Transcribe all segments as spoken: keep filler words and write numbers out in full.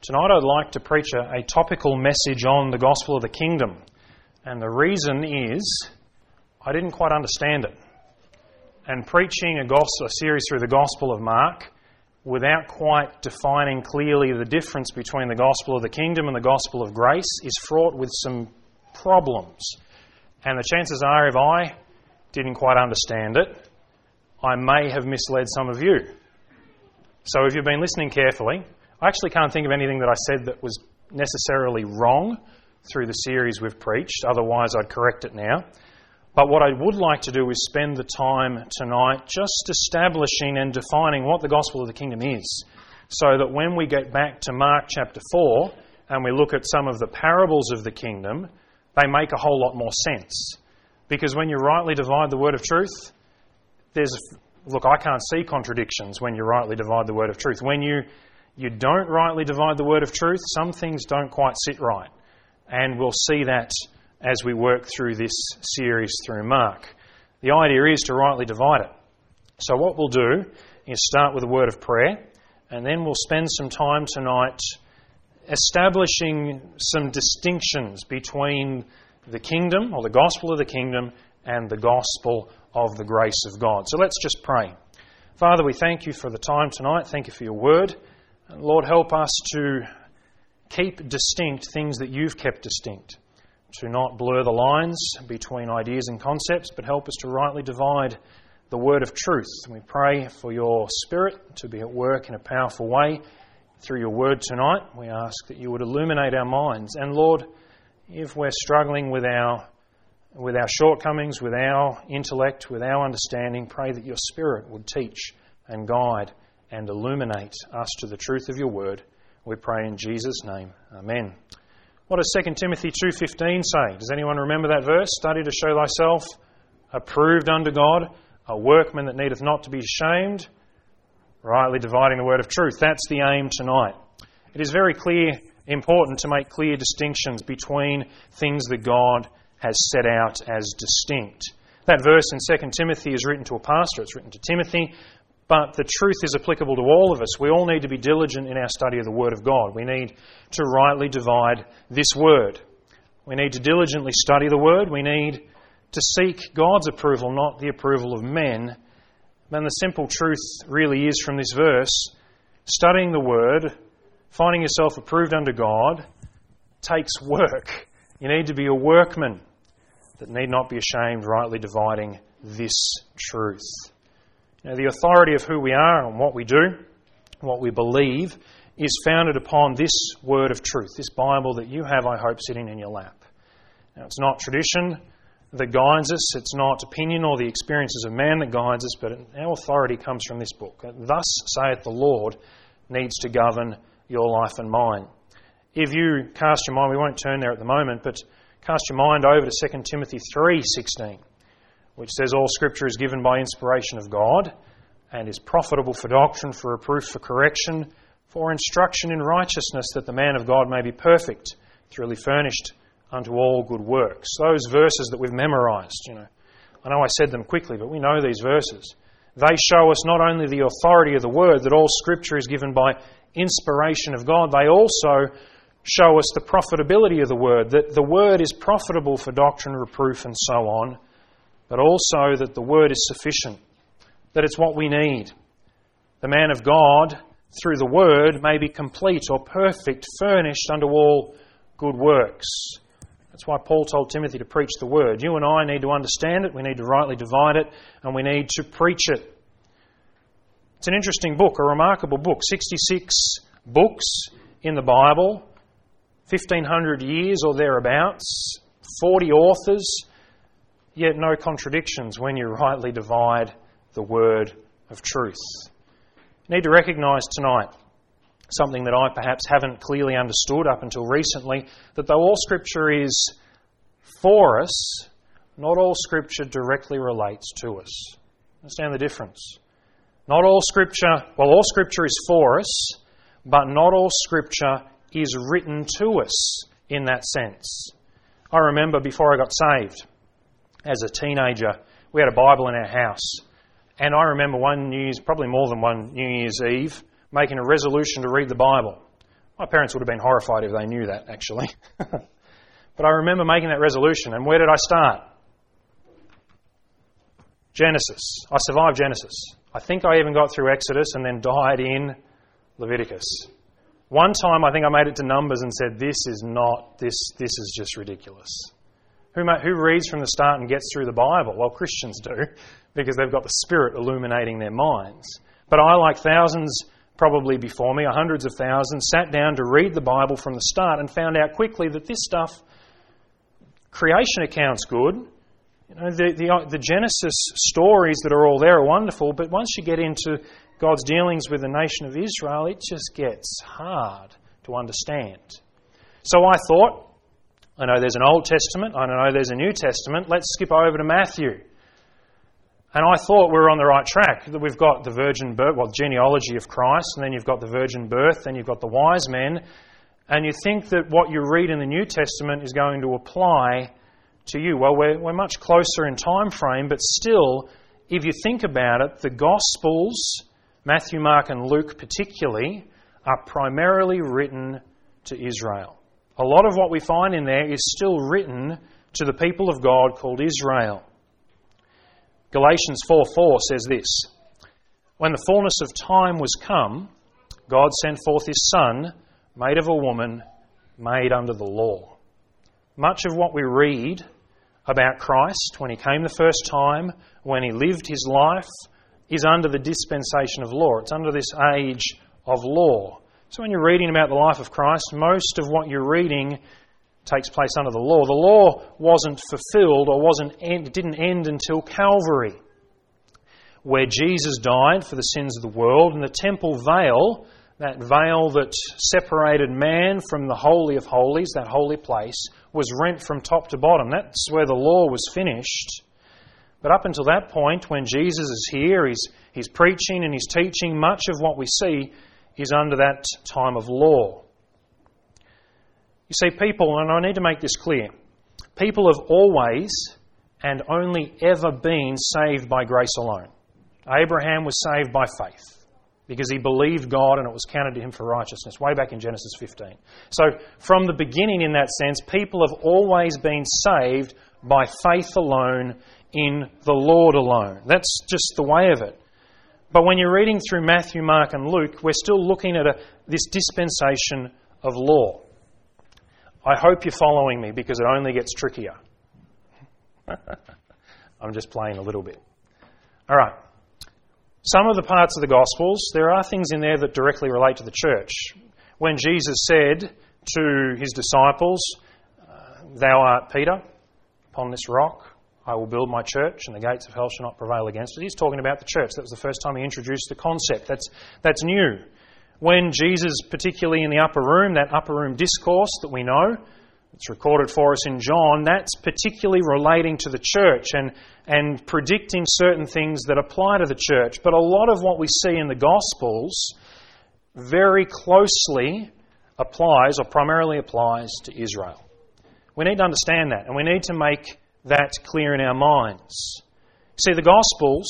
Tonight I'd like to preach a, a topical message on the gospel of the kingdom. And the reason is I didn't quite understand it. And preaching a, gospel, a series through the Gospel of Mark without quite defining clearly the difference between the gospel of the kingdom and the gospel of grace is fraught with some problems. And the chances are, if I didn't quite understand it, I may have misled some of you. So if you've been listening carefully, I actually can't think of anything that I said that was necessarily wrong through the series we've preached, otherwise I'd correct it now. But what I would like to do is spend the time tonight just establishing and defining what the gospel of the kingdom is, so that when we get back to Mark chapter four and we look at some of the parables of the kingdom, they make a whole lot more sense. Because when you rightly divide the word of truth, there's, look, I can't see contradictions when you rightly divide the word of truth. When you, you don't rightly divide the word of truth, some things don't quite sit right. And we'll see that as we work through this series through Mark. The idea is to rightly divide it. So what we'll do is start with a word of prayer, and then we'll spend some time tonight establishing some distinctions between the kingdom, or the gospel of the kingdom, and the gospel of the grace of God. So let's just pray. Father, we thank you for the time tonight. Thank you for your word. And Lord, help us to keep distinct things that you've kept distinct, to not blur the lines between ideas and concepts, but help us to rightly divide the word of truth. And we pray for your Spirit to be at work in a powerful way through your word tonight. We ask that you would illuminate our minds. And Lord, if we're struggling with our with our shortcomings, with our intellect, with our understanding, pray that your Spirit would teach and guide and illuminate us to the truth of your word. We pray in Jesus' name. Amen. What does Second Timothy two fifteen say? Does anyone remember that verse? Study to show thyself approved unto God, a workman that needeth not to be ashamed, rightly dividing the word of truth. That's the aim tonight. It is very clear, important to make clear distinctions between things that God has set out as distinct. That verse in Second Timothy is written to a pastor, it's written to Timothy, but the truth is applicable to all of us. We all need to be diligent in our study of the Word of God. We need to rightly divide this Word. We need to diligently study the Word. We need to seek God's approval, not the approval of men. And the simple truth really is from this verse, studying the Word, finding yourself approved unto God, takes work. You need to be a workman that need not be ashamed, rightly dividing this truth. Now, the authority of who we are and what we do, what we believe, is founded upon this word of truth, this Bible that you have, I hope, sitting in your lap. Now, it's not tradition that guides us, it's not opinion or the experiences of man that guides us, but our authority comes from this book. Thus saith the Lord needs to govern your life and mine. If you cast your mind, we won't turn there at the moment, but cast your mind over to Second Timothy three sixteen. Which says all Scripture is given by inspiration of God and is profitable for doctrine, for reproof, for correction, for instruction in righteousness, that the man of God may be perfect, thoroughly furnished unto all good works. Those verses that we've memorised, you know, I know I said them quickly, but we know these verses. They show us not only the authority of the Word, that all Scripture is given by inspiration of God, they also show us the profitability of the Word, that the Word is profitable for doctrine, reproof, and so on, but also that the Word is sufficient, that it's what we need. The man of God, through the Word, may be complete or perfect, furnished unto all good works. That's why Paul told Timothy to preach the Word. You and I need to understand it, we need to rightly divide it, and we need to preach it. It's an interesting book, a remarkable book. sixty-six books in the Bible, fifteen hundred years or thereabouts, forty authors, yet no contradictions when you rightly divide the word of truth. You need to recognise tonight something that I perhaps haven't clearly understood up until recently, that though all Scripture is for us, not all Scripture directly relates to us. Understand the difference? Not all Scripture, well, all Scripture is for us, but not all Scripture is written to us in that sense. I remember before I got saved, as a teenager, we had a Bible in our house. And I remember one New Year's, probably more than one New Year's Eve, making a resolution to read the Bible. My parents would have been horrified if they knew that, actually. But I remember making that resolution. And where did I start? Genesis. I survived Genesis. I think I even got through Exodus and then died in Leviticus. One time I think I made it to Numbers and said, this is not, this this is just ridiculous. Who, who reads from the start and gets through the Bible? Well, Christians do, because they've got the Spirit illuminating their minds. But I, like thousands probably before me, hundreds of thousands, sat down to read the Bible from the start and found out quickly that this stuff, creation account's good. You know, the, the, the Genesis stories that are all there are wonderful, but once you get into God's dealings with the nation of Israel, it just gets hard to understand. So I thought, I know there's an Old Testament, I know there's a New Testament, let's skip over to Matthew. And I thought we were on the right track, that we've got the virgin birth, well, the genealogy of Christ, and then you've got the virgin birth, then you've got the wise men, and you think that what you read in the New Testament is going to apply to you. Well, we're, we're much closer in time frame, but still, if you think about it, the Gospels, Matthew, Mark and Luke particularly, are primarily written to Israel. A lot of what we find in there is still written to the people of God called Israel. Galatians four four says this, when the fullness of time was come, God sent forth His Son, made of a woman, made under the law. Much of what we read about Christ when He came the first time, when He lived His life, is under the dispensation of law. It's under this age of law. So when you're reading about the life of Christ, most of what you're reading takes place under the law. The law wasn't fulfilled or wasn't end, didn't end until Calvary, where Jesus died for the sins of the world, and the temple veil, that veil that separated man from the Holy of Holies, that holy place, was rent from top to bottom. That's where the law was finished. But up until that point, when Jesus is here, he's, he's preaching and he's teaching, much of what we see is under that time of law. You see, people, and I need to make this clear, people have always and only ever been saved by grace alone. Abraham was saved by faith because he believed God and it was counted to him for righteousness, way back in Genesis fifteen. So from the beginning, in that sense, people have always been saved by faith alone, in the Lord alone. That's just the way of it. But when you're reading through Matthew, Mark and Luke, we're still looking at a, this dispensation of law. I hope you're following me, because it only gets trickier. I'm just playing a little bit. All right. Some of the parts of the Gospels, there are things in there that directly relate to the church. When Jesus said to His disciples, "Thou art Peter, upon this rock I will build my church, and the gates of hell shall not prevail against it." He's talking about the church. That was the first time He introduced the concept. That's, that's new. When Jesus, particularly in the upper room, that upper room discourse that we know, it's recorded for us in John, that's particularly relating to the church and, and predicting certain things that apply to the church. But a lot of what we see in the Gospels very closely applies, or primarily applies, to Israel. We need to understand that, and we need to make that clear in our minds. See, the Gospels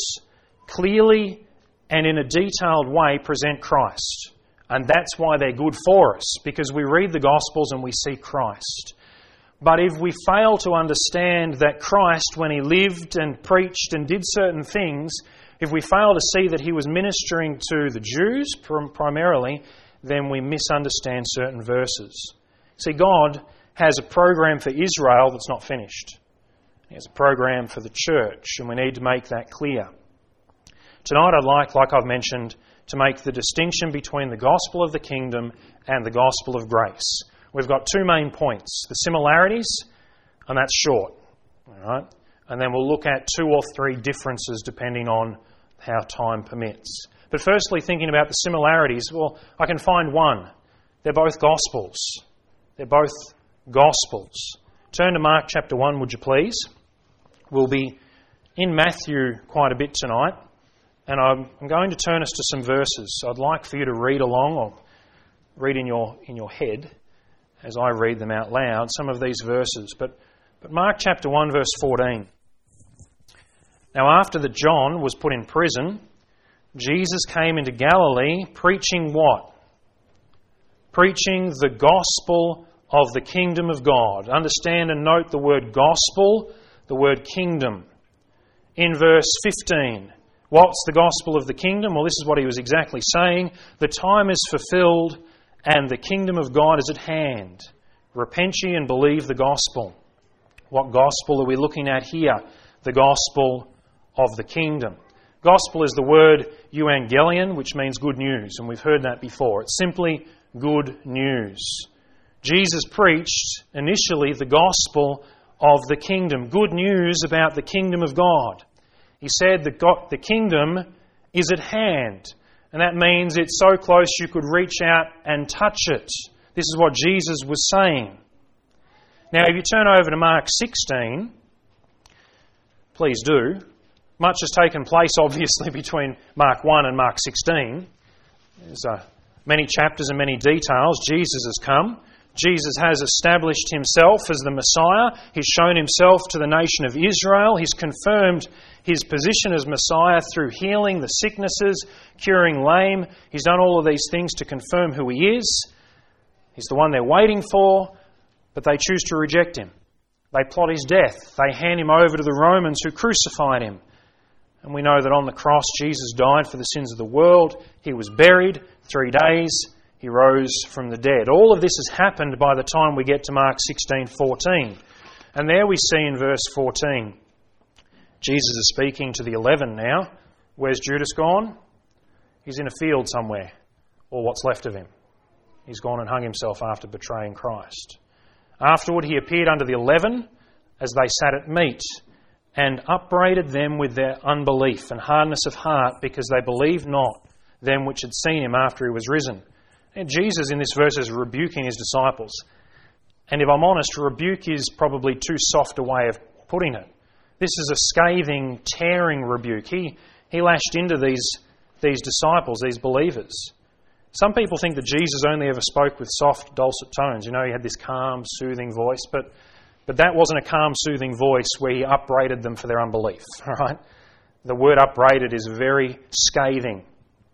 clearly and in a detailed way present Christ. And that's why they're good for us, because we read the Gospels and we see Christ. But if we fail to understand that Christ, when He lived and preached and did certain things, if we fail to see that He was ministering to the Jews primarily, then we misunderstand certain verses. See, God has a program for Israel that's not finished. He has a program for the church, and we need to make that clear. Tonight I'd like, like I've mentioned, to make the distinction between the gospel of the kingdom and the gospel of grace. We've got two main points, the similarities, and that's short. All right? And then we'll look at two or three differences depending on how time permits. But firstly, thinking about the similarities, well, I can find one. They're both gospels. They're both gospels. Turn to Mark chapter one, would you please? We'll be in Matthew quite a bit tonight, and I'm going to turn us to some verses. So I'd like for you to read along, or read in your in your head as I read them out loud, some of these verses. But, but Mark chapter one, verse fourteen. Now after that John was put in prison, Jesus came into Galilee preaching what? preaching the gospel of the kingdom of God. Understand and note the word gospel, the word kingdom. In verse fifteen, what's the gospel of the kingdom? Well, this is what he was exactly saying. The time is fulfilled and the kingdom of God is at hand. Repent ye and believe the gospel. What gospel are we looking at here? The gospel of the kingdom. Gospel is the word euangelion, which means good news, and we've heard that before. It's simply good news. Jesus preached initially the gospel of the kingdom, good news about the kingdom of God. He said that God, the kingdom is at hand, and that means it's so close you could reach out and touch it. This is what Jesus was saying. Now, if you turn over to Mark sixteen, please do. Much has taken place, obviously, between Mark one and Mark sixteen. There's uh, many chapters and many details. Jesus has come. Jesus has established himself as the Messiah. He's shown himself to the nation of Israel. He's confirmed his position as Messiah through healing the sicknesses, curing lame. He's done all of these things to confirm who he is. He's the one they're waiting for, but they choose to reject him. They plot his death. They hand him over to the Romans who crucified him. And we know that on the cross, Jesus died for the sins of the world. He was buried. Three days, he rose from the dead. All of this has happened by the time we get to Mark sixteen fourteen. And there we see in verse fourteen, Jesus is speaking to the eleven now. Where's Judas gone? He's in a field somewhere, or what's left of him. He's gone and hung himself after betraying Christ. Afterward, he appeared unto the eleven as they sat at meat, and upbraided them with their unbelief and hardness of heart, because they believed not them which had seen him after he was risen. And Jesus in this verse is rebuking his disciples. And if I'm honest, rebuke is probably too soft a way of putting it. This is a scathing, tearing rebuke. He, he lashed into these, these disciples, these believers. Some people think that Jesus only ever spoke with soft, dulcet tones. You know, he had this calm, soothing voice, but But that wasn't a calm, soothing voice where he upbraided them for their unbelief. All right? The word upbraided is very scathing.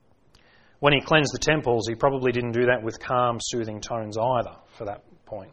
When he cleansed the temples, he probably didn't do that with calm, soothing tones either, for that point.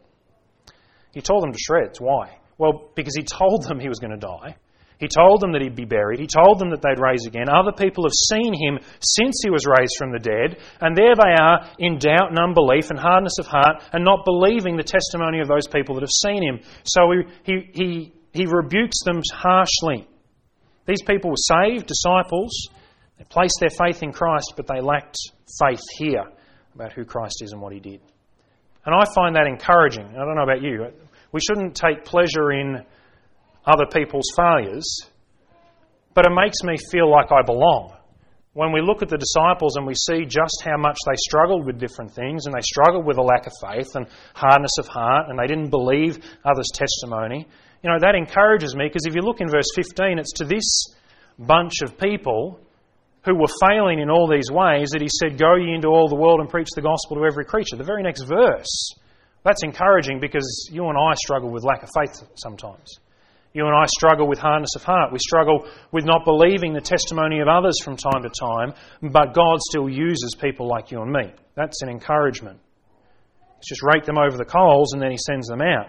He tore them to shreds. Why? Well, because he told them he was going to die. He told them that he'd be buried. He told them that they'd rise again. Other people have seen him since he was raised from the dead, and there they are in doubt and unbelief and hardness of heart and not believing the testimony of those people that have seen him. So he, he, he, he rebukes them harshly. These people were saved, disciples. They placed their faith in Christ, but they lacked faith here about who Christ is and what he did. And I find that encouraging. I don't know about you. We shouldn't take pleasure in other people's failures, but it makes me feel like I belong. When we look at the disciples and we see just how much they struggled with different things, and they struggled with a lack of faith and hardness of heart, and they didn't believe others' testimony, you know, that encourages me, because if you look in verse fifteen, it's to this bunch of people who were failing in all these ways that he said, "Go ye into all the world and preach the gospel to every creature." The very next verse. That's encouraging, because you and I struggle with lack of faith sometimes. You and I struggle with hardness of heart. We struggle with not believing the testimony of others from time to time, but God still uses people like you and me. That's an encouragement. He's just raked them over the coals and then he sends them out.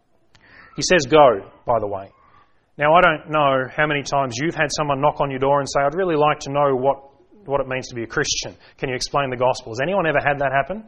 He says go, by the way. Now, I don't know how many times you've had someone knock on your door and say, "I'd really like to know what, what it means to be a Christian. Can you explain the gospel?" Has anyone ever had that happen?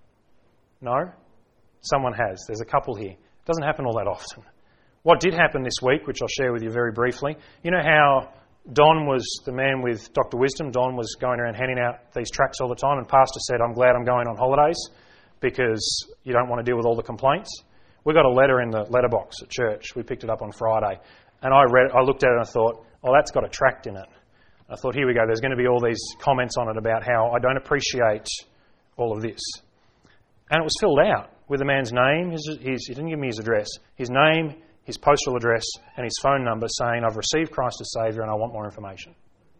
No? Someone has. There's a couple here. It doesn't happen all that often. What did happen this week, which I'll share with you very briefly, you know how Don was the man with Doctor Wisdom? Don was going around handing out these tracts all the time, and Pastor said, "I'm glad I'm going on holidays because you don't want to deal with all the complaints." We got a letter in the letterbox at church. We picked it up on Friday. And I read, I looked at it and I thought, "Oh, that's got a tract in it." I thought, here we go. There's going to be all these comments on it about how I don't appreciate all of this. And it was filled out with the man's name. His, his, he didn't give me his address. His name, his postal address, and his phone number, saying, "I've received Christ as Saviour and I want more information."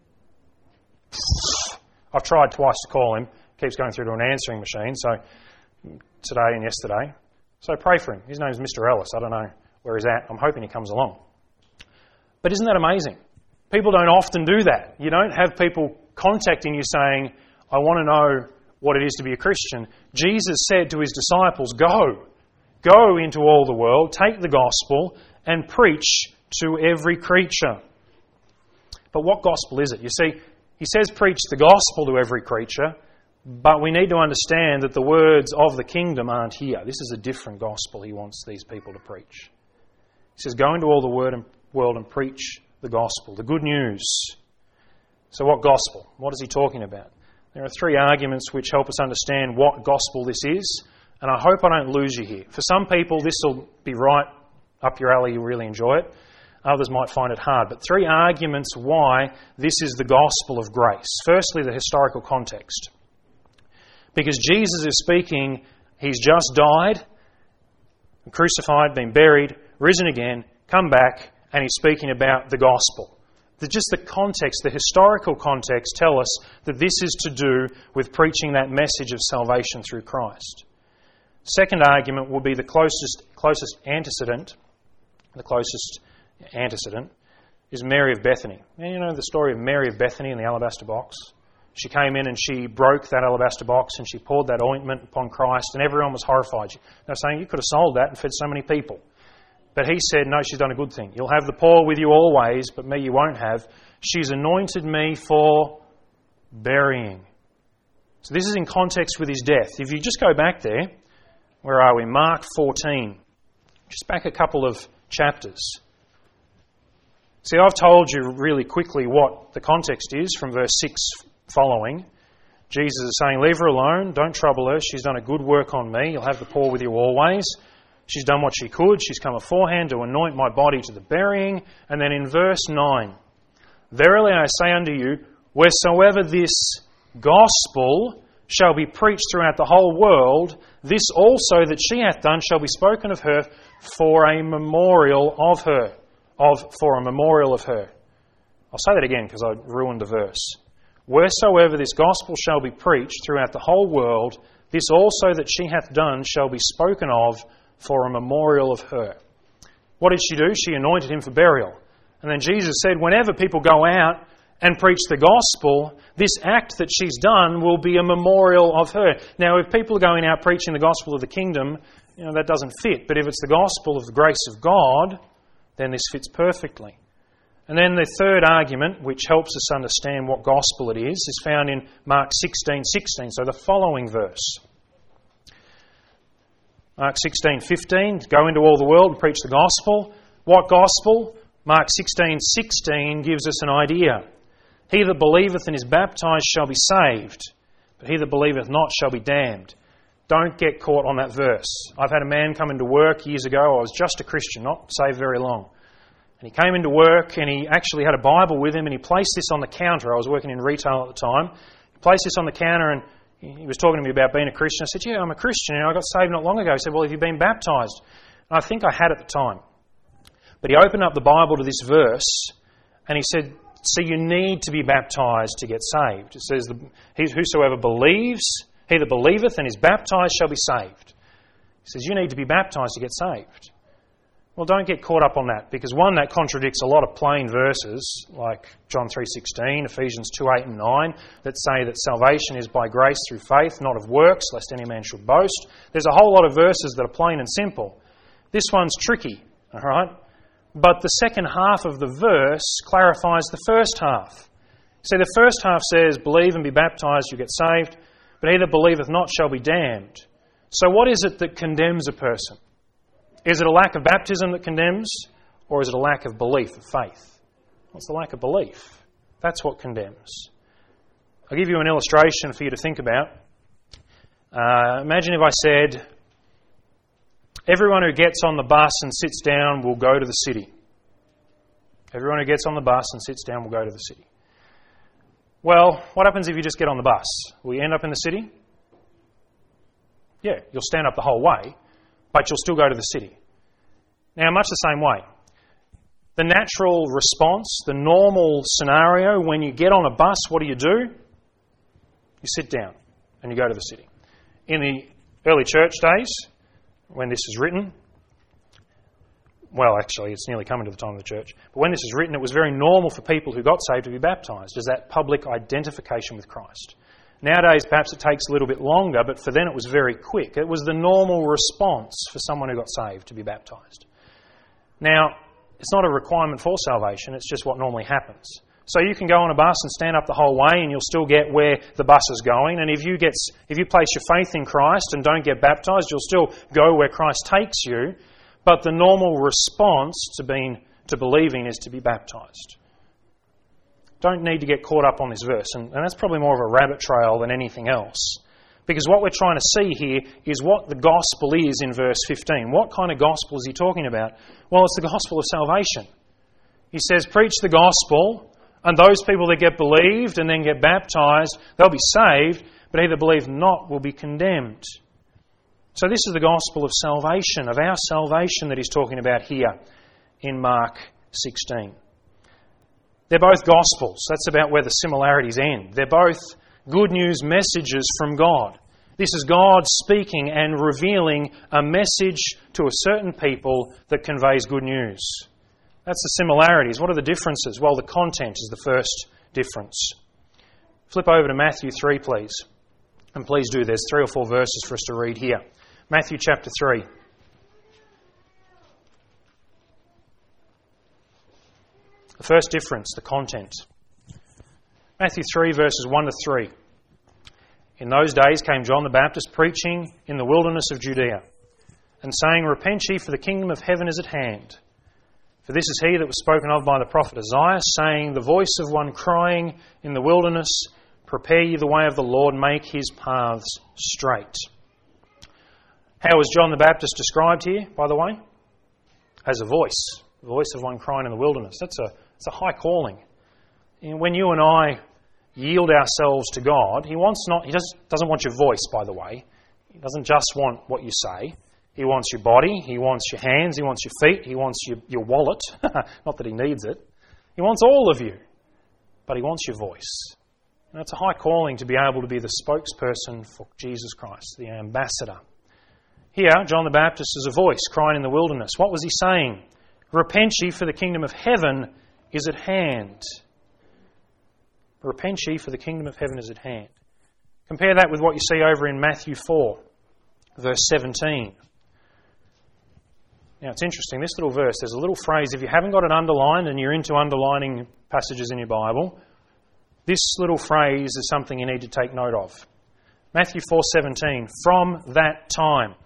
I've tried twice to call him. Keeps going through to an answering machine, so today and yesterday. So pray for him. His name's Mister Ellis. I don't know where he's at. I'm hoping he comes along. But isn't that amazing? People don't often do that. You don't have people contacting you saying, "I want to know what it is to be a Christian. Jesus said to his disciples, go, go into all the world, take the gospel and preach to every creature. But what gospel is it? You see, he says preach the gospel to every creature, but we need to understand that the words of the kingdom aren't here. This is a different gospel he wants these people to preach. He says, go into all the world and preach the gospel, the good news. So what gospel? What is he talking about? There are three arguments which help us understand what gospel this is, and I hope I don't lose you here. For some people, this will be right up your alley, you'll really enjoy it. Others might find it hard. But three arguments why this is the gospel of grace. Firstly, the historical context. Because Jesus is speaking, he's just died, crucified, been buried, risen again, come back, and he's speaking about the gospel. The, just the context, the historical context, tell us that this is to do with preaching that message of salvation through Christ. Second argument will be the closest closest antecedent, the closest antecedent is Mary of Bethany. And you know the story of Mary of Bethany in the alabaster box? She came in and she broke that alabaster box and she poured that ointment upon Christ, and everyone was horrified. They were saying, you could have sold that and fed so many people. But he said, no, she's done a good thing. You'll have the poor with you always, but me you won't have. She's anointed me for burying. So this is in context with his death. If you just go back there, where are we? Mark fourteen. Just back a couple of chapters. See, I've told you really quickly what the context is from verse six following. Jesus is saying, leave her alone, don't trouble her, she's done a good work on me, you'll have the poor with you always. She's done what she could, she's come aforehand to anoint my body to the burying. And then in verse nine, verily I say unto you, wheresoever this gospel shall be preached throughout the whole world, this also that she hath done shall be spoken of her for a memorial of her. Of for a memorial of her. I'll say that again because I ruined the verse. Wheresoever this gospel shall be preached throughout the whole world, this also that she hath done shall be spoken of for a memorial of her. What did she do? She anointed him for burial. And then Jesus said, whenever people go out and preach the gospel, this act that she's done will be a memorial of her. Now, if people are going out preaching the gospel of the kingdom, you know, that doesn't fit. But if it's the gospel of the grace of God, then this fits perfectly. And then the third argument, which helps us understand what gospel it is, is found in Mark sixteen sixteen, so the following verse. Mark sixteen fifteen, go into all the world and preach the gospel. What gospel? Mark sixteen sixteen gives us an idea. He that believeth and is baptized shall be saved, but he that believeth not shall be damned. Don't get caught on that verse. I've had a man come into work years ago. I was just a Christian, not saved very long. And he came into work and he actually had a Bible with him and he placed this on the counter. I was working in retail at the time. He placed this on the counter and he was talking to me about being a Christian. I said, yeah, I'm a Christian. And I got saved not long ago. He said, well, have you been baptised? And I think I had at the time. But he opened up the Bible to this verse and he said, so you need to be baptised to get saved. It says, whosoever believes, he that believeth and is baptised shall be saved. He says, you need to be baptised to get saved. Well, don't get caught up on that, because one, that contradicts a lot of plain verses, like John three sixteen, Ephesians two eight and nine, that say that salvation is by grace through faith, not of works, lest any man should boast. There's a whole lot of verses that are plain and simple. This one's tricky, all right? But the second half of the verse clarifies the first half. See, the first half says, believe and be baptised, you get saved, but he that believeth not shall be damned. So what is it that condemns a person? Is it a lack of baptism that condemns, or is it a lack of belief, of faith? What's the lack of belief? That's what condemns. I'll give you an illustration for you to think about. Uh, imagine if I said, everyone who gets on the bus and sits down will go to the city. Everyone who gets on the bus and sits down will go to the city. Well, what happens if you just get on the bus? Will you end up in the city? Yeah, you'll stand up the whole way, but you'll still go to the city. Now, much the same way. The natural response, the normal scenario, when you get on a bus, what do you do? You sit down and you go to the city. In the early church days, when this is written, well, actually, it's nearly coming to the time of the church, but when this is written, it was very normal for people who got saved to be baptised as that public identification with Christ. Nowadays, perhaps it takes a little bit longer, but for then it was very quick. It was the normal response for someone who got saved to be baptised. Now, it's not a requirement for salvation, it's just what normally happens. So you can go on a bus and stand up the whole way and you'll still get where the bus is going. And if you get, if you place your faith in Christ and don't get baptised, you'll still go where Christ takes you. But the normal response to being to believing is to be baptised. Don't need to get caught up on this verse, and, and that's probably more of a rabbit trail than anything else. Because what we're trying to see here is what the gospel is in verse fifteen. What kind of gospel is he talking about? Well, it's the gospel of salvation. He says, preach the gospel, and those people that get believed and then get baptised, they'll be saved, but he that believe not will be condemned. So this is the gospel of salvation, of our salvation that he's talking about here in Mark sixteen. They're both gospels. That's about where the similarities end. They're both good news messages from God. This is God speaking and revealing a message to a certain people that conveys good news. That's the similarities. What are the differences? Well, the content is the first difference. Flip over to Matthew three, please. And please do. There's three or four verses for us to read here. Matthew chapter three. The first difference, the content. Matthew three, verses one to three. In those days came John the Baptist preaching in the wilderness of Judea, and saying, repent ye, for the kingdom of heaven is at hand. For this is he that was spoken of by the prophet Isaiah, saying, the voice of one crying in the wilderness, prepare ye the way of the Lord, make his paths straight. How was John the Baptist described here, by the way? As a voice. The voice of one crying in the wilderness. That's a, it's a high calling. And when you and I yield ourselves to God, He wants not. He does, doesn't want your voice, by the way. He doesn't just want what you say. He wants your body. He wants your hands. He wants your feet. He wants your, your wallet. Not that He needs it. He wants all of you. But He wants your voice. And it's a high calling to be able to be the spokesperson for Jesus Christ, the ambassador. Here, John the Baptist is a voice crying in the wilderness. What was he saying? Repent ye, for the kingdom of heaven is at hand. Repent ye, for the kingdom of heaven is at hand. Compare that with what you see over in Matthew four, verse seventeen. Now, it's interesting, this little verse, there's a little phrase, if you haven't got it underlined and you're into underlining passages in your Bible, this little phrase is something you need to take note of. Matthew four seventeen, from that time,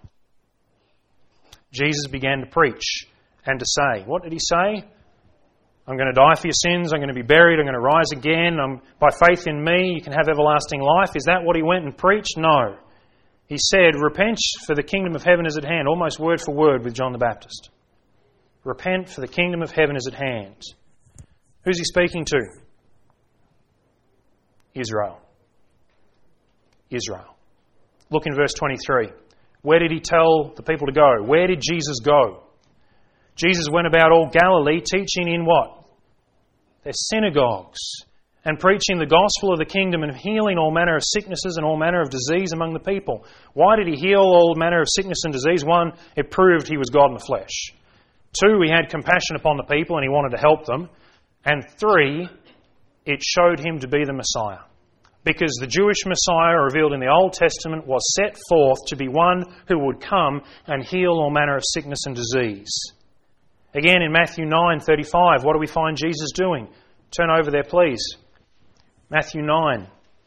Jesus began to preach and to say. What did He say? I'm going to die for your sins, I'm going to be buried, I'm going to rise again, I'm, by faith in me you can have everlasting life. Is that what He went and preached? No. He said, repent, for the kingdom of heaven is at hand, almost word for word with John the Baptist. Repent, for the kingdom of heaven is at hand. Who's He speaking to? Israel. Israel. Look in verse twenty-three. Where did He tell the people to go? Where did Jesus go? Jesus went about all Galilee, teaching in what? Their synagogues, and preaching the gospel of the kingdom and healing all manner of sicknesses and all manner of disease among the people. Why did He heal all manner of sickness and disease? One, it proved He was God in the flesh. Two, He had compassion upon the people and He wanted to help them. And three, it showed Him to be the Messiah. Because the Jewish Messiah revealed in the Old Testament was set forth to be one who would come and heal all manner of sickness and disease. Again, in Matthew nine thirty-five, what do we find Jesus doing? Turn over there, please. Matthew nine.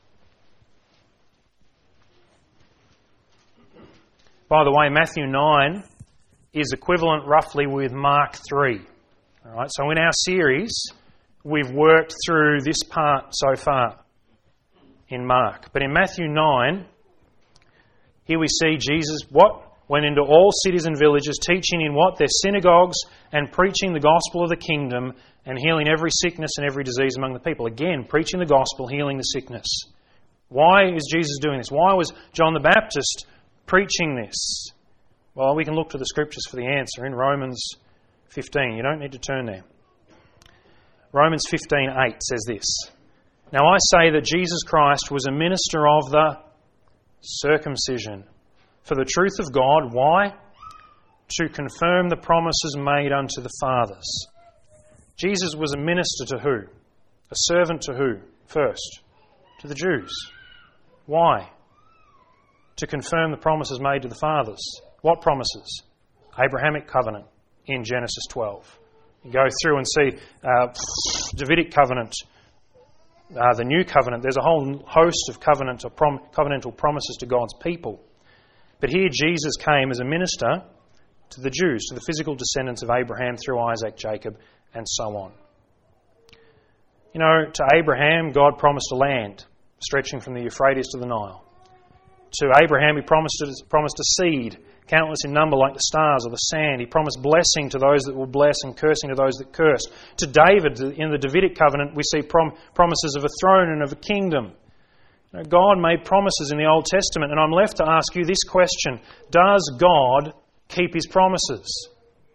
By the way, Matthew nine is equivalent roughly with Mark three. All right, so in our series, we've worked through this part so far in Mark. But in Matthew nine, here we see Jesus, what? Went into all cities and villages, teaching in what? Their synagogues, and preaching the gospel of the kingdom, and healing every sickness and every disease among the people. Again, preaching the gospel, healing the sickness. Why is Jesus doing this? Why was John the Baptist preaching this? Well, we can look to the Scriptures for the answer in Romans fifteen. You don't need to turn there. Romans fifteen eight says this. Now I say that Jesus Christ was a minister of the circumcision, for the truth of God. Why? To confirm the promises made unto the fathers. Jesus was a minister to who? A servant to who? First, to the Jews. Why? To confirm the promises made to the fathers. What promises? Abrahamic covenant in Genesis twelve. You go through and see uh, Davidic covenant, uh, the new covenant. There's a whole host of covenant or prom- covenantal promises to God's people. But here Jesus came as a minister to the Jews, to the physical descendants of Abraham through Isaac, Jacob, and so on. You know, to Abraham, God promised a land stretching from the Euphrates to the Nile. To Abraham, He promised a, promised a seed, countless in number like the stars or the sand. He promised blessing to those that will bless and cursing to those that curse. To David, in the Davidic covenant, we see prom- promises of a throne and of a kingdom. You know, God made promises in the Old Testament, and I'm left to ask you this question: does God keep His promises?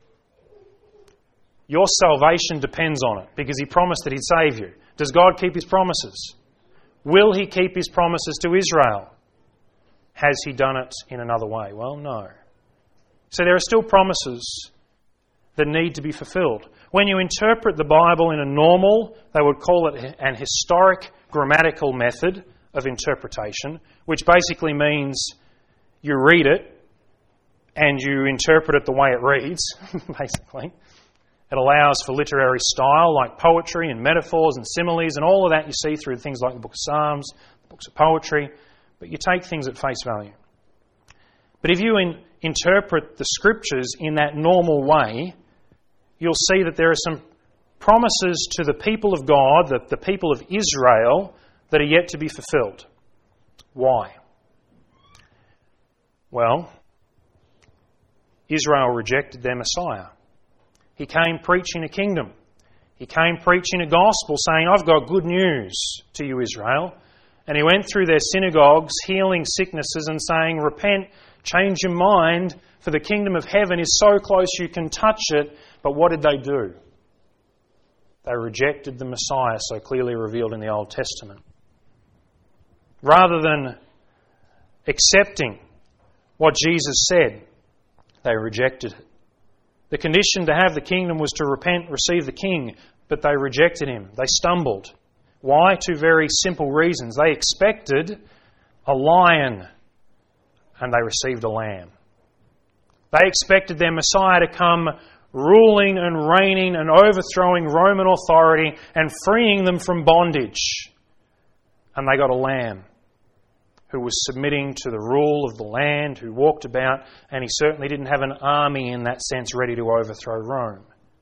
Your salvation depends on it, because He promised that He'd save you. Does God keep His promises? Will He keep His promises to Israel? Has He done it in another way? Well, no. So there are still promises that need to be fulfilled. When you interpret the Bible in a normal, they would call it an historic grammatical method of interpretation, which basically means you read it and you interpret it the way it reads, basically. It allows for literary style like poetry and metaphors and similes, and all of that you see through things like the book of Psalms, the books of poetry, but you take things at face value. But if you in, interpret the Scriptures in that normal way, you'll see that there are some promises to the people of God, the, the people of Israel, that are yet to be fulfilled. Why? Well, Israel rejected their Messiah. He came preaching a kingdom. He came preaching a gospel saying, I've got good news to you, Israel. And he went through their synagogues healing sicknesses and saying, repent, change your mind, for the kingdom of heaven is so close you can touch it. But what did they do? They rejected the Messiah so clearly revealed in the Old Testament. Rather than accepting what Jesus said, they rejected it. The condition to have the kingdom was to repent, receive the king, but they rejected him. They stumbled. Why? Two very simple reasons. They expected a lion, and they received a lamb. They expected their Messiah to come ruling and reigning and overthrowing Roman authority and freeing them from bondage. And they got a lamb who was submitting to the rule of the land, who walked about, and he certainly didn't have an army in that sense ready to overthrow Rome.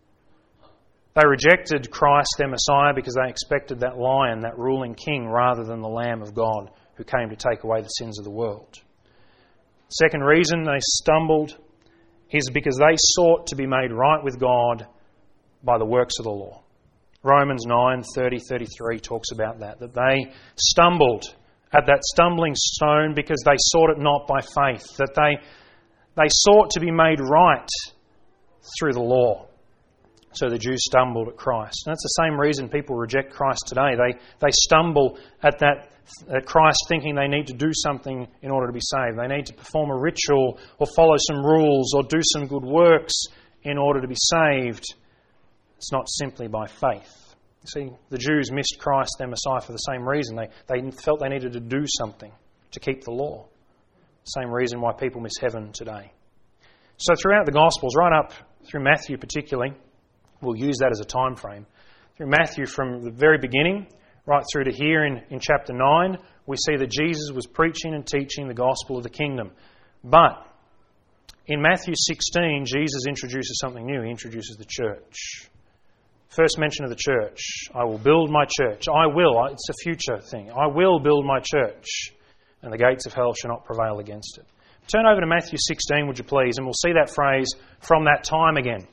They rejected Christ, their Messiah, because they expected that lion, that ruling king, rather than the Lamb of God who came to take away the sins of the world. Second reason they stumbled is because they sought to be made right with God by the works of the law. Romans nine, thirty, thirty-three talks about that, that they stumbled at that stumbling stone because they sought it not by faith, that they, they sought to be made right through the law. So the Jews stumbled at Christ. And that's the same reason people reject Christ today. They they stumble at that at Christ thinking they need to do something in order to be saved. They need to perform a ritual or follow some rules or do some good works in order to be saved. It's not simply by faith. You see, the Jews missed Christ, their Messiah, for the same reason. They, they felt they needed to do something to keep the law. Same reason why people miss heaven today. So throughout the Gospels, right up through Matthew particularly, we'll use that as a time frame. Through Matthew, from the very beginning right through to here in, in chapter nine, we see that Jesus was preaching and teaching the gospel of the kingdom. But in Matthew sixteen, Jesus introduces something new. He introduces the church. First mention of the church. I will build my church. I will. It's a future thing. I will build my church, and the gates of hell shall not prevail against it. Turn over to Matthew sixteen, would you please, and we'll see that phrase, from that time again.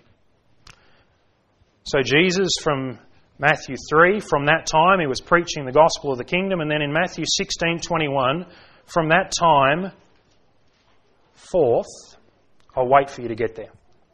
So Jesus, from Matthew three, from that time he was preaching the gospel of the kingdom, and then in Matthew sixteen twenty-one, from that time forth, I'll wait for you to get there.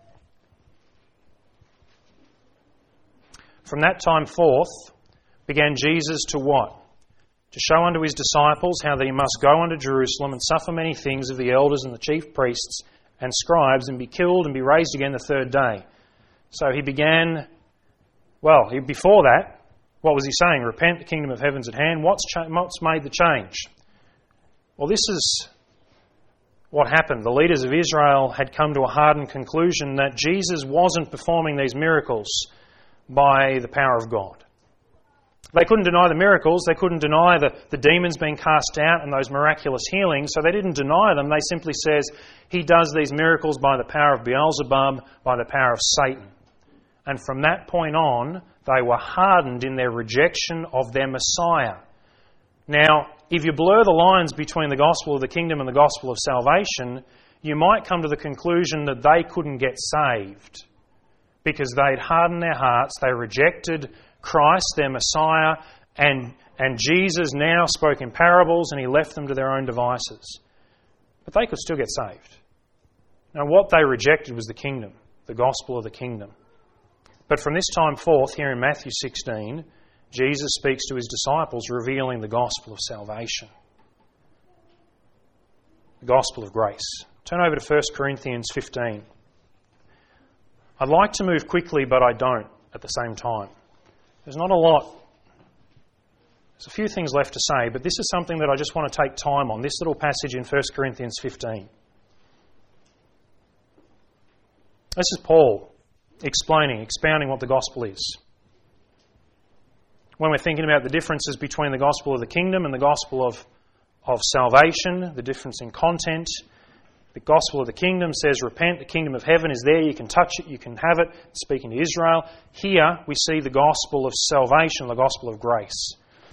From that time forth began Jesus to what? To show unto his disciples how that he must go unto Jerusalem and suffer many things of the elders and the chief priests and scribes, and be killed and be raised again the third day. So he began, well, before that, what was he saying? Repent, the kingdom of heaven's at hand. What's, cha- what's made the change? Well, this is what happened. The leaders of Israel had come to a hardened conclusion that Jesus wasn't performing these miracles by the power of God. They couldn't deny the miracles, they couldn't deny the, the demons being cast out and those miraculous healings, so they didn't deny them. They simply says, he does these miracles by the power of Beelzebub, by the power of Satan. And from that point on, they were hardened in their rejection of their Messiah. Now, if you blur the lines between the gospel of the kingdom and the gospel of salvation, you might come to the conclusion that they couldn't get saved because they'd hardened their hearts, they rejected Christ, their Messiah, and, and Jesus now spoke in parables and he left them to their own devices. But they could still get saved. Now, what they rejected was the kingdom, the gospel of the kingdom. But from this time forth, here in Matthew sixteen, Jesus speaks to his disciples, revealing the gospel of salvation, the gospel of grace. Turn over to First Corinthians fifteen. I'd like to move quickly, but I don't at the same time. There's not a lot. There's a few things left to say, but this is something that I just want to take time on, this little passage in First Corinthians fifteen. This is Paul explaining, expounding what the gospel is. When we're thinking about the differences between the gospel of the kingdom and the gospel of, of salvation, the difference in content, the gospel of the kingdom says, repent, the kingdom of heaven is there, you can touch it, you can have it, speaking to Israel. Here we see the gospel of salvation, the gospel of grace.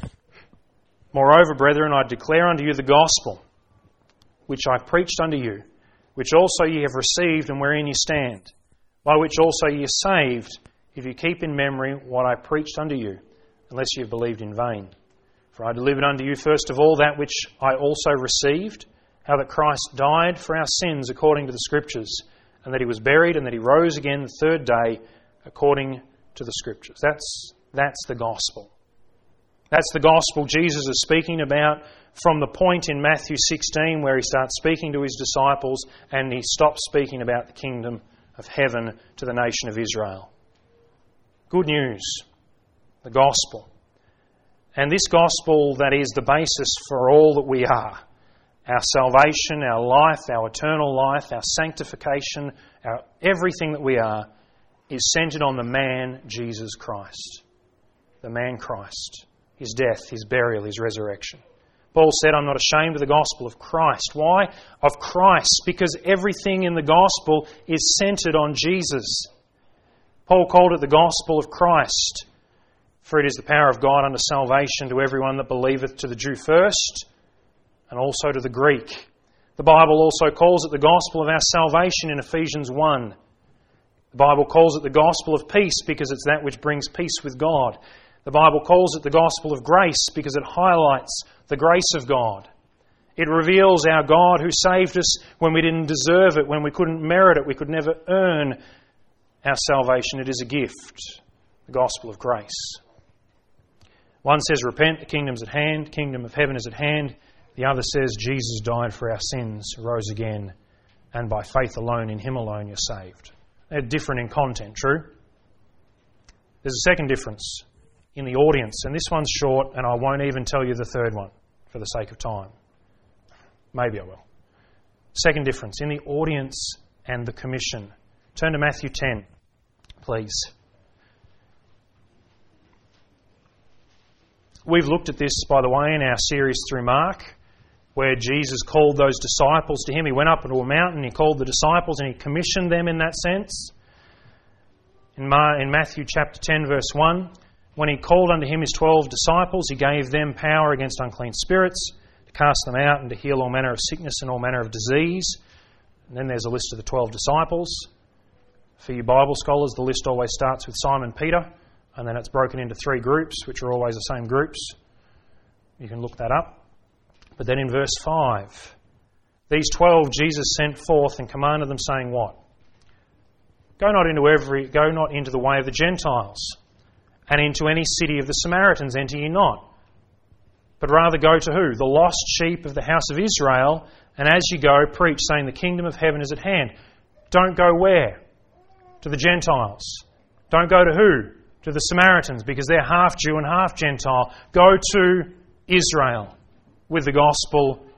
Moreover, brethren, I declare unto you the gospel, which I preached unto you, which also ye have received and wherein ye stand, by which also ye are saved, if you keep in memory what I preached unto you, unless you have believed in vain. For I delivered unto you first of all that which I also received, how that Christ died for our sins according to the Scriptures, and that he was buried, and that he rose again the third day according to the Scriptures. That's, that's the gospel. That's the gospel Jesus is speaking about from the point in Matthew sixteen where he starts speaking to his disciples and he stops speaking about the kingdom of heaven to the nation of Israel. Good news, the gospel. And this gospel that is the basis for all that we are. Our salvation, our life, our eternal life, our sanctification, our everything that we are is centered on the man Jesus Christ. The man Christ. His death, his burial, his resurrection. Paul said, I'm not ashamed of the gospel of Christ. Why? Of Christ, because everything in the gospel is centered on Jesus. Paul called it the gospel of Christ, for it is the power of God unto salvation to everyone that believeth, to the Jew first, and also to the Greek. The Bible also calls it the gospel of our salvation in Ephesians one. The Bible calls it the gospel of peace because it's that which brings peace with God. The Bible calls it the gospel of grace because it highlights the grace of God. It reveals our God who saved us when we didn't deserve it, when we couldn't merit it, we could never earn our salvation. It is a gift, the gospel of grace. One says, repent, the kingdom's at hand, the kingdom of heaven is at hand. The other says, Jesus died for our sins, rose again, and by faith alone, in him alone, you're saved. They're different in content, true? There's a second difference in the audience, and this one's short, and I won't even tell you the third one for the sake of time. Maybe I will. Second difference, in the audience and the commission. Turn to Matthew ten, please. We've looked at this, by the way, in our series through Mark, where Jesus called those disciples to him. He went up into a mountain, he called the disciples, and he commissioned them in that sense. In Matthew chapter ten, verse one, when he called unto him his twelve disciples, he gave them power against unclean spirits, to cast them out and to heal all manner of sickness and all manner of disease. And then there's a list of the twelve disciples. For you Bible scholars, the list always starts with Simon Peter, and then it's broken into three groups, which are always the same groups. You can look that up. But then in verse five, these twelve Jesus sent forth and commanded them, saying what? Go not into every, go not into the way of the Gentiles, and into any city of the Samaritans enter ye not. But rather go to who? The lost sheep of the house of Israel, and as you go, preach, saying the kingdom of heaven is at hand. Don't go where? To the Gentiles. Don't go to who? To the Samaritans, because they're half Jew and half Gentile. Go to Israel with the gospel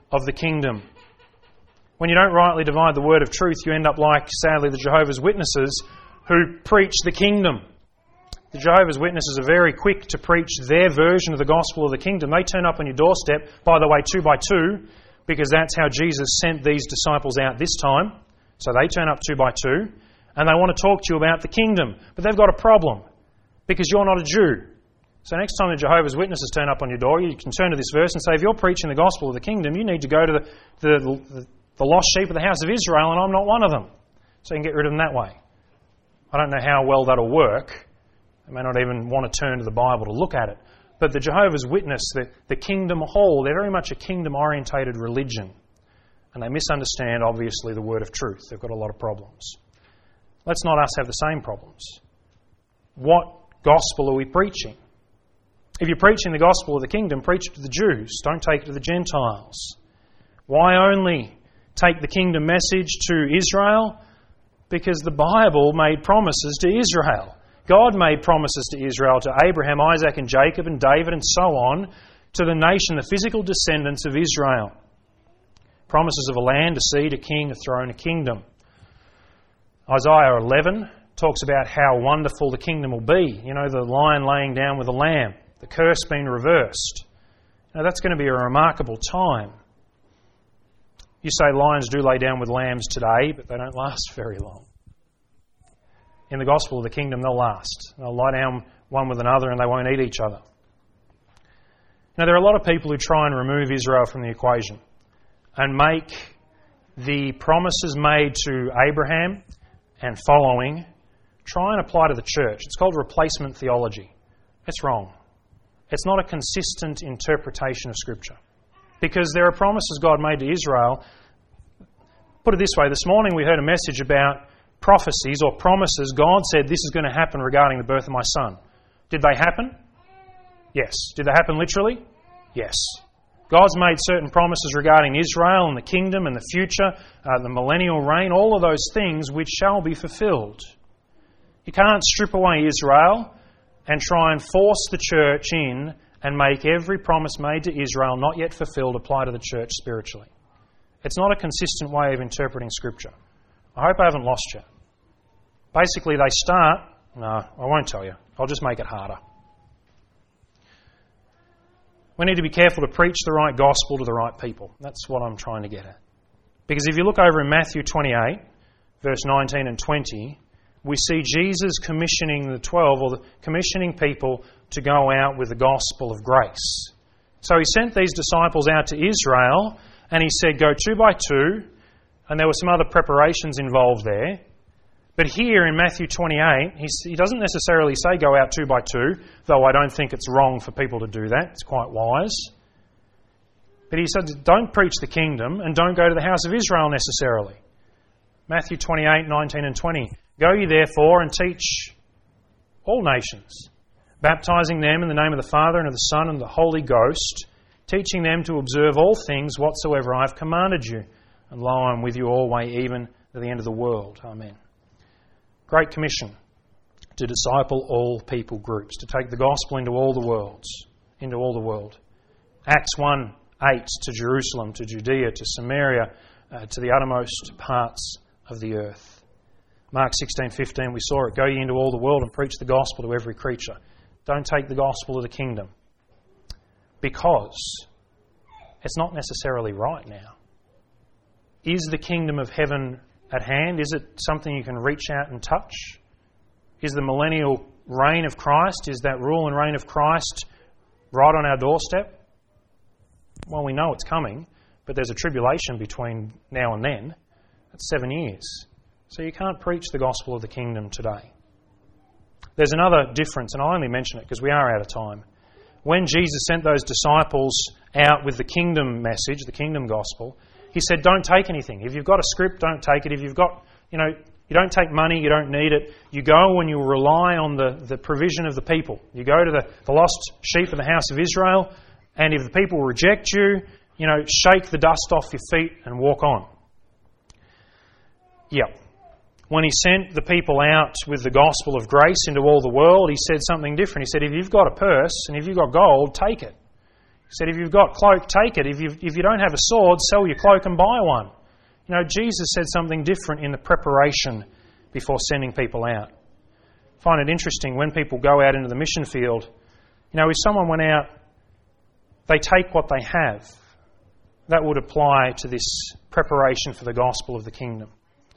of the kingdom. When you don't rightly divide the word of truth, you end up like, sadly, the Jehovah's Witnesses who preach the kingdom. The Jehovah's Witnesses are very quick to preach their version of the gospel of the kingdom. They turn up on your doorstep, by the way, two by two, because that's how Jesus sent these disciples out this time. So they turn up two by two, and they want to talk to you about the kingdom. But they've got a problem, because you're not a Jew. So next time the Jehovah's Witnesses turn up on your door, you can turn to this verse and say, if you're preaching the gospel of the kingdom, you need to go to the, the, the, the lost sheep of the house of Israel, and I'm not one of them. So you can get rid of them that way. I don't know how well that'll work. They may not even want to turn to the Bible to look at it. But the Jehovah's Witness, the, the Kingdom Hall, they're very much a kingdom-orientated religion. And they misunderstand, obviously, the word of truth. They've got a lot of problems. Let's not us have the same problems. What gospel are we preaching? If you're preaching the gospel of the kingdom, preach it to the Jews. Don't take it to the Gentiles. Why only take the kingdom message to Israel? Because the Bible made promises to Israel. God made promises to Israel, to Abraham, Isaac and Jacob and David and so on, to the nation, the physical descendants of Israel. Promises of a land, a seed, a king, a throne, a kingdom. Isaiah eleven talks about how wonderful the kingdom will be. You know, the lion laying down with the lamb, the curse being reversed. Now that's going to be a remarkable time. You say lions do lay down with lambs today, but they don't last very long. In the gospel of the kingdom, they'll last. They'll lie down one with another and they won't eat each other. Now, there are a lot of people who try and remove Israel from the equation and make the promises made to Abraham and following try and apply to the church. It's called replacement theology. It's wrong. It's not a consistent interpretation of Scripture. Because there are promises God made to Israel. Put it this way, this morning we heard a message about prophecies or promises. God said this is going to happen regarding the birth of my son. Did they happen? Yes. Did they happen literally? Yes. God's made certain promises regarding Israel and the kingdom and the future, uh, the millennial reign, all of those things which shall be fulfilled. You can't strip away Israel and try and force the church in and make every promise made to Israel not yet fulfilled apply to the church spiritually. It's not a consistent way of interpreting Scripture. I hope I haven't lost you. Basically, they start... No, I won't tell you. I'll just make it harder. We need to be careful to preach the right gospel to the right people. That's what I'm trying to get at. Because if you look over in Matthew twenty-eight, verse nineteen and twenty, we see Jesus commissioning the twelve, or the, commissioning people to go out with the gospel of grace. So he sent these disciples out to Israel, and he said, go two by two, and there were some other preparations involved there. But here in Matthew twenty-eight, he, he doesn't necessarily say go out two by two, though I don't think it's wrong for people to do that. It's quite wise. But he said, don't preach the kingdom and don't go to the house of Israel necessarily. Matthew twenty-eight, nineteen and twenty. Go ye therefore and teach all nations, baptizing them in the name of the Father and of the Son and of the Holy Ghost, teaching them to observe all things whatsoever I have commanded you. And lo, I am with you always, even to the end of the world. Amen. Great Commission to disciple all people groups, to take the gospel into all the worlds, into all the world. Acts one eight, to Jerusalem, to Judea, to Samaria, uh, to the uttermost parts of the earth. Mark sixteen fifteen, we saw it. Go ye into all the world and preach the gospel to every creature. Don't take the gospel of the kingdom. Because it's not necessarily right now. Is the kingdom of heaven at hand? Is it something you can reach out and touch? Is the millennial reign of Christ, is that rule and reign of Christ right on our doorstep? Well, we know it's coming, but there's a tribulation between now and then. That's seven years. So you can't preach the gospel of the kingdom today. There's another difference, and I'll only mention it because we are out of time. When Jesus sent those disciples out with the kingdom message, the kingdom gospel, he said, don't take anything. If you've got a script, don't take it. If you've got, you know, you don't take money, you don't need it. You go and you rely on the, the provision of the people. You go to the, the lost sheep of the house of Israel, and if the people reject you, you know, shake the dust off your feet and walk on. Yeah. When he sent the people out with the gospel of grace into all the world, he said something different. He said, if you've got a purse and if you've got gold, take it. He said, if you've got cloak, take it. If you if you don't have a sword, sell your cloak and buy one. You know, Jesus said something different in the preparation before sending people out. I find it interesting when people go out into the mission field, you know, if someone went out, they take what they have. That would apply to this preparation for the gospel of the kingdom.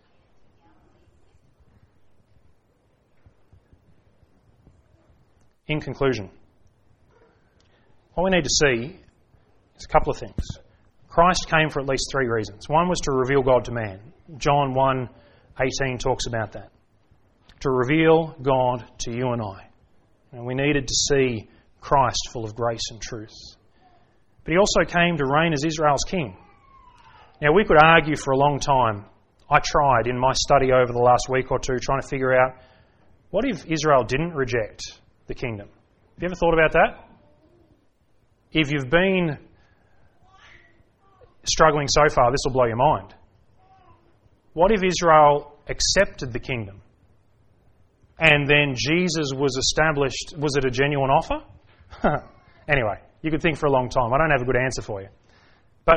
In conclusion, what we need to see is a couple of things. Christ came for at least three reasons. One was to reveal God to man. John one eighteen talks about that. To reveal God to you and I. And we needed to see Christ full of grace and truth. But he also came to reign as Israel's king. Now, we could argue for a long time. I tried in my study over the last week or two trying to figure out, what if Israel didn't reject the kingdom? Have you ever thought about that? If you've been struggling so far, this will blow your mind. What if Israel accepted the kingdom and then Jesus was established? Was it a genuine offer? Anyway, you could think for a long time. I don't have a good answer for you. But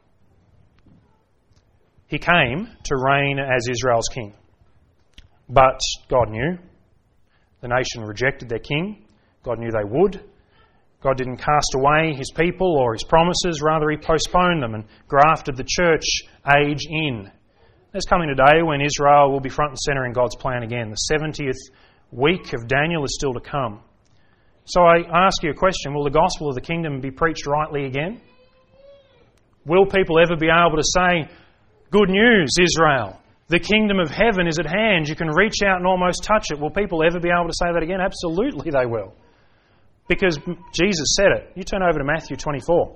he came to reign as Israel's king. But God knew. The nation rejected their king. God knew they would. God didn't cast away his people or his promises. Rather, he postponed them and grafted the church age in. There's coming a day when Israel will be front and centre in God's plan again. The seventieth week of Daniel is still to come. So I ask you a question. Will the gospel of the kingdom be preached rightly again? Will people ever be able to say, good news, Israel, the kingdom of heaven is at hand. You can reach out and almost touch it. Will people ever be able to say that again? Absolutely they will. Because Jesus said it. You turn over to Matthew twenty-four.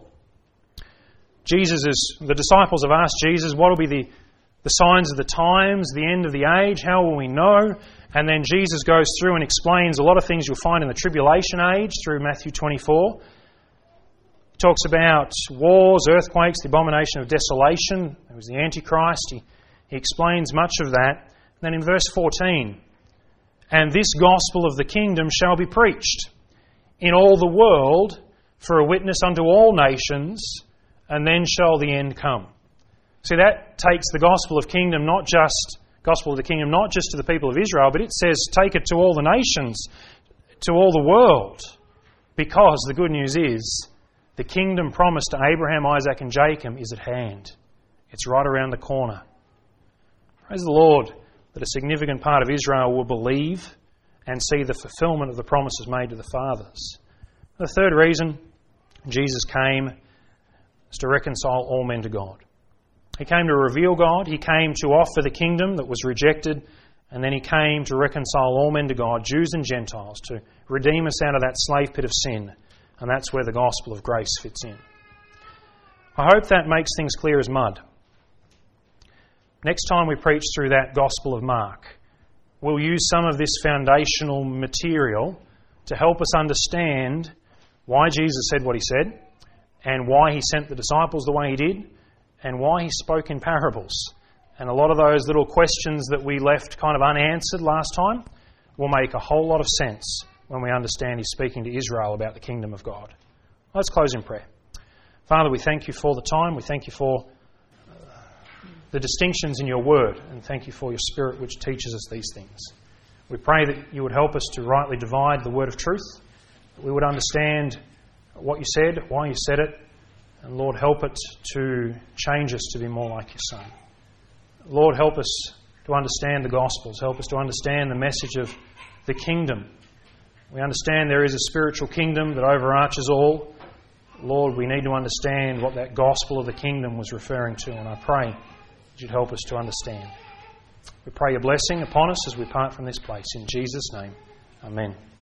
Jesus is, the disciples have asked Jesus, what will be the, the signs of the times, the end of the age? How will we know? And then Jesus goes through and explains a lot of things you'll find in the tribulation age through Matthew twenty-four. He talks about wars, earthquakes, the abomination of desolation. There was the Antichrist. He, he explains much of that. And then in verse fourteen, and this gospel of the kingdom shall be preached in all the world for a witness unto all nations, and then shall the end come. See, that takes the gospel of kingdom, not just gospel of the kingdom, not just to the people of Israel, but it says take it to all the nations, to all the world, because the good news is the kingdom promised to Abraham, Isaac, and Jacob is at hand. It's right around the corner. Praise the Lord that a significant part of Israel will believe and see the fulfillment of the promises made to the fathers. The third reason Jesus came is to reconcile all men to God. He came to reveal God. He came to offer the kingdom that was rejected. And then he came to reconcile all men to God, Jews and Gentiles, to redeem us out of that slave pit of sin. And that's where the gospel of grace fits in. I hope that makes things clear as mud. Next time we preach through that Gospel of Mark, we'll use some of this foundational material to help us understand why Jesus said what he said, and why he sent the disciples the way he did, and why he spoke in parables. And a lot of those little questions that we left kind of unanswered last time will make a whole lot of sense when we understand he's speaking to Israel about the kingdom of God. Let's close in prayer. Father, we thank you for the time. We thank you for the distinctions in your word, and thank you for your Spirit which teaches us these things. We pray that you would help us to rightly divide the word of truth, that we would understand what you said, why you said it, and Lord, help it to change us to be more like your Son. Lord, help us to understand the Gospels. Help us to understand the message of the kingdom. We understand there is a spiritual kingdom that overarches all. Lord, we need to understand what that gospel of the kingdom was referring to, and I pray that you'd help us to understand. We pray your blessing upon us as we part from this place. In Jesus' name, amen.